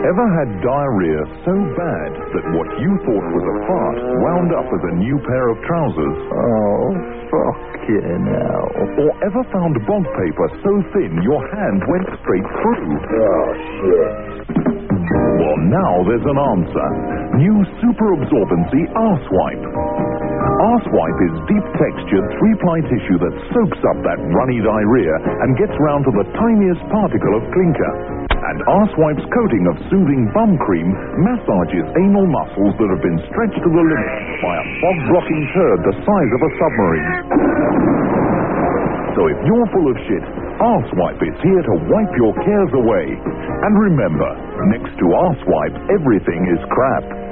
Ever had diarrhea so bad that what you thought was a fart wound up as a new pair of trousers? Oh, fucking hell. Or ever found bog paper so thin your hand went straight through? Oh, shit. Well, now there's an answer. New super absorbency Arsewipe. Arsewipe is deep-textured 3-ply tissue that soaks up that runny diarrhea and gets round to the tiniest particle of clinker. And Arsewipe's coating of soothing bum cream massages anal muscles that have been stretched to the limit by a fog-blocking turd the size of a submarine. So if you're full of shit, Arsewipe is here to wipe your cares away. And remember, next to Arsewipe, everything is crap.